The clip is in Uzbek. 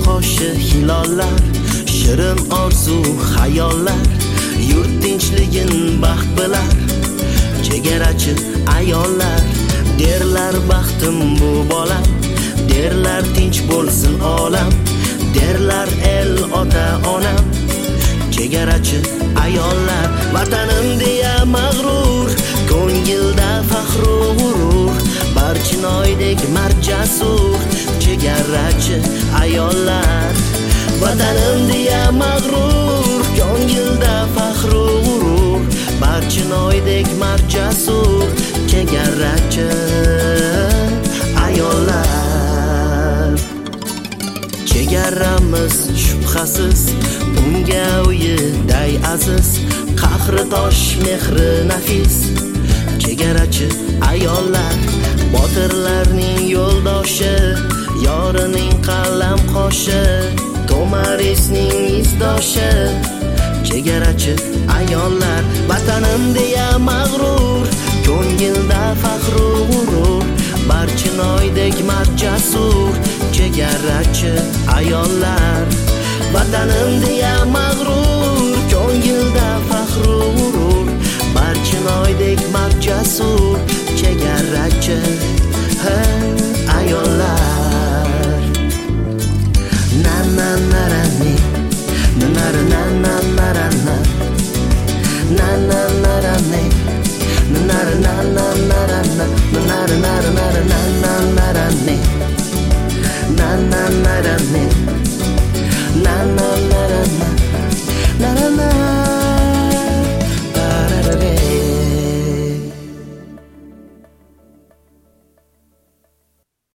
qoshi hilollar, shirin orzu xayollar, yurt tinchligin baxt bilar. Chegarachi ayollar derlar baxtim bu bolam, derlar tinch bo'lsin olam, derlar el ota onam. Chegarachi ayollar vatanim deya mag'rur, ko'ngilda faxru g'urur, Barchinoydek marjasur. Chegarachi ayollar vatanim deya mag'rur, ko'ngilda faxru g'urur, Barchinoydek marjasur. Chegarachi ayollar. Chegaramiz shubhasiz, unga uyiday aziz, qahri tosh mehri nafis. Chegarachi ayollar botirlarning yo'ldoshi, yorining qalam qoshi, Tomarisning izdoshi. Chegarachi ayollar vatanim deya mag'rur, ko'ngilda faxru g'urur, Barchinoydek marjasur. Chegarachi ayollar vatanim deya mag'rur, ko'ngilda faxru g'urur, Barchinoydek marjasur.